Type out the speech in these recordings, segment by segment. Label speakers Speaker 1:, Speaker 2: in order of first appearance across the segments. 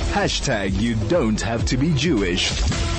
Speaker 1: You don't have to be Jewish.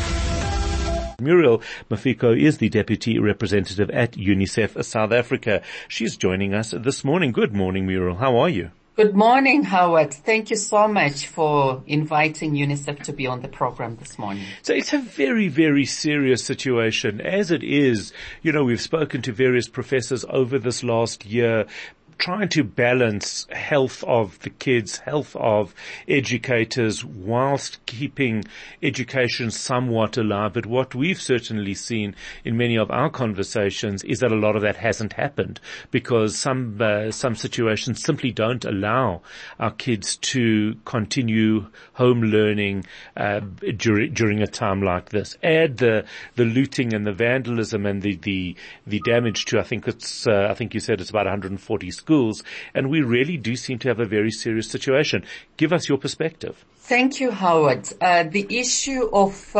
Speaker 2: Muriel Mafiko is the Deputy Representative at UNICEF South Africa. She's joining us this morning. Good morning, Muriel. How are you?
Speaker 3: Good morning, Howard. Thank you so much for inviting UNICEF to be on the program this morning.
Speaker 2: So it's a very, very serious situation. As it is, we've spoken to various professors over this last year, trying to balance health of the kids, health of educators, whilst keeping education somewhat alive. But what we've certainly seen in many of our conversations is that a lot of that hasn't happened because some situations simply don't allow our kids to continue home learning during a time like this. Add the looting and the vandalism and the damage to I think you said it's about 140 schools. And we really do seem to have a very serious situation. Give us your perspective.
Speaker 3: Thank you, Howard. The issue of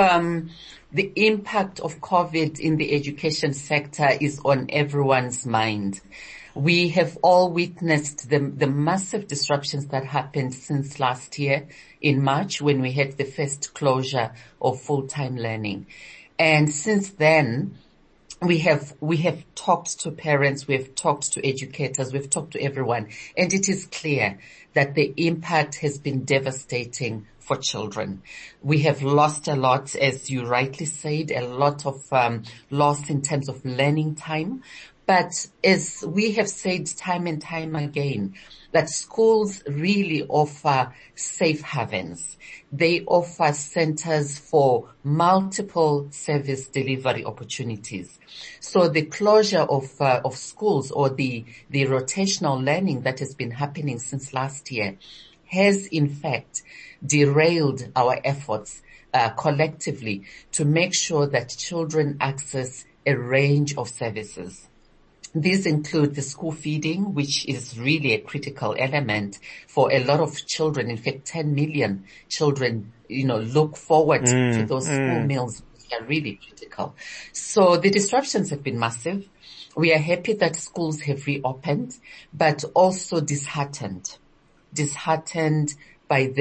Speaker 3: the impact of COVID in the education sector is on everyone's mind. We have all witnessed the massive disruptions that happened since last year in March when we had the first closure of full-time learning. And since then, we have talked to parents, we've talked to educators, we've talked to everyone, and it is clear that the impact has been devastating for children. We have lost a lot, as you rightly said, a lot of loss in terms of learning time. But as we have said time and time again, that schools really offer safe havens. They offer centers for multiple service delivery opportunities. So the closure of schools or the rotational learning that has been happening since last year has in fact derailed our efforts collectively to make sure that children access a range of services. These include the school feeding, which is really a critical element for a lot of children. In fact, 10 million children, look forward to those school meals, which are really critical. So the disruptions have been massive. We are happy that schools have reopened, but also disheartened by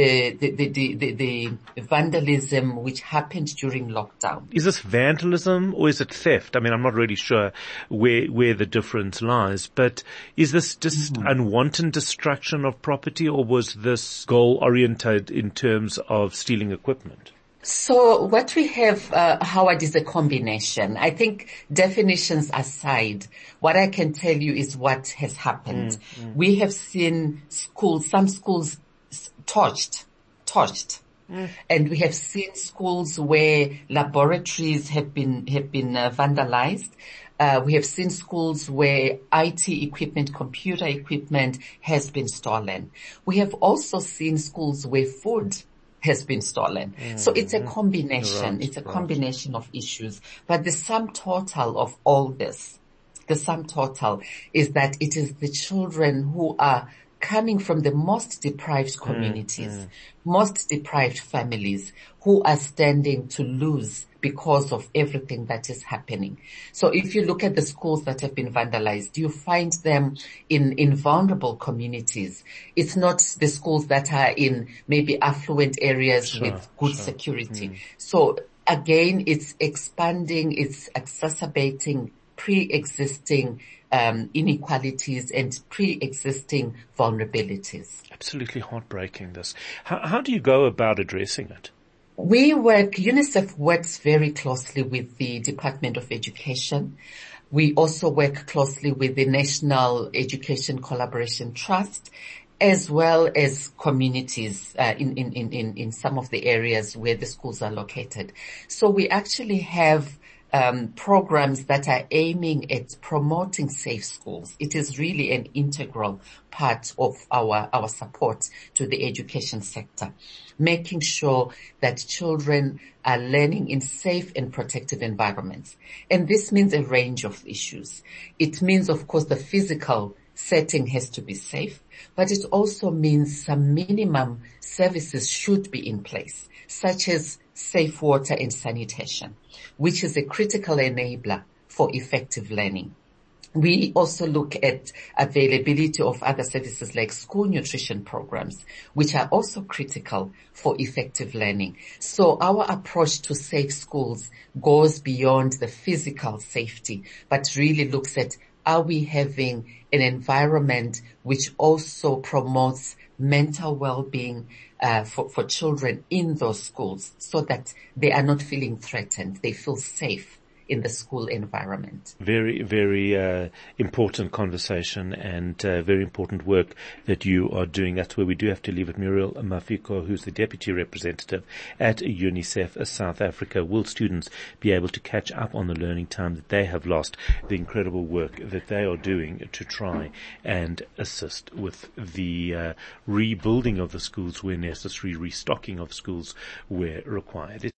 Speaker 3: the vandalism which happened during lockdown.
Speaker 2: Is this vandalism or is it theft? I mean, I'm not really sure where the difference lies, but is this just unwanted destruction of property or was this goal oriented in terms of stealing equipment?
Speaker 3: So what we have, Howard, is a combination. I think definitions aside, what I can tell you is what has happened. We have seen some schools torched. And we have seen schools where laboratories have been vandalized. We have seen schools where IT equipment, computer equipment has been stolen. We have also seen schools where food has been stolen. So it's a combination. Right, it's a combination of issues. But the sum total of all this, is that it is the children who are coming from the most deprived communities, most deprived families who are standing to lose because of everything that is happening. So if you look at the schools that have been vandalized, you find them in vulnerable communities. It's not the schools that are in maybe affluent areas with good security. So again, it's expanding, it's exacerbating pre-existing inequalities and pre-existing vulnerabilities.
Speaker 2: Absolutely heartbreaking, this. How do you go about addressing it?
Speaker 3: UNICEF works very closely with the Department of Education. We also work closely with the National Education Collaboration Trust, as well as communities in some of the areas where the schools are located. So we actually have programs that are aiming at promoting safe schools. It is really an integral part of our support to the education sector, making sure that children are learning in safe and protective environments. And this means a range of issues. It means, of course, the physical setting has to be safe, but it also means some minimum services should be in place, such as safe water and sanitation, which is a critical enabler for effective learning. We also look at availability of other services like school nutrition programs, which are also critical for effective learning. So our approach to safe schools goes beyond the physical safety, but really looks at, are we having an environment which also promotes mental well-being for children in those schools, so that they are not feeling threatened, they feel safe in the school environment.
Speaker 2: Very, very important conversation and very important work that you are doing. That's where we do have to leave it. Muriel Mafiko, who's the Deputy Representative at UNICEF South Africa. Will students be able to catch up on the learning time that they have lost, the incredible work that they are doing to try and assist with the rebuilding of the schools where necessary, restocking of schools where required?